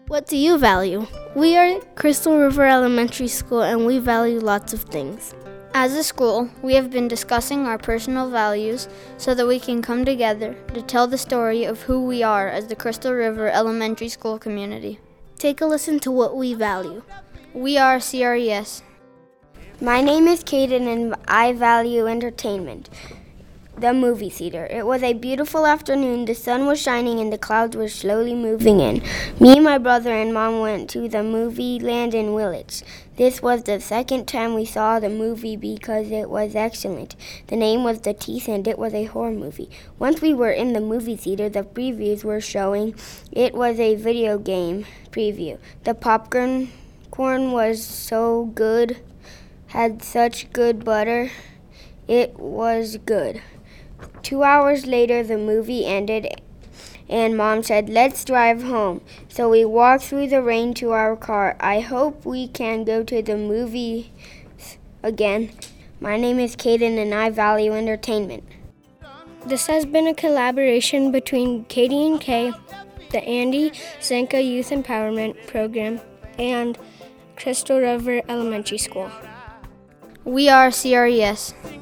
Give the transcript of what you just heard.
What do you value? We are Crystal River Elementary School and we value lots of things. As a school, we have been discussing our personal values so that we can come together to tell the story of who we are as the Crystal River Elementary School community. Take a listen to what we value. We are CRES. My name is Caden and I value entertainment. The movie theater. It was a beautiful afternoon. The sun was shining and the clouds were slowly moving in. Me, my brother, and Mom went to the movie land in Willits. This was the second time we saw the movie because it was excellent. The name was The Teeth and it was a horror movie. Once we were in the movie theater, the previews were showing. It was a video game preview. The popcorn was so good, had such good butter. It was good. 2 hours later, the movie ended, and Mom said, "Let's drive home." So we walked through the rain to our car. I hope we can go to the movies again. My name is Caden, and I value entertainment. This has been a collaboration between KD&K, the Andy Zenka Youth Empowerment Program, and Crystal River Elementary School. We are CRES.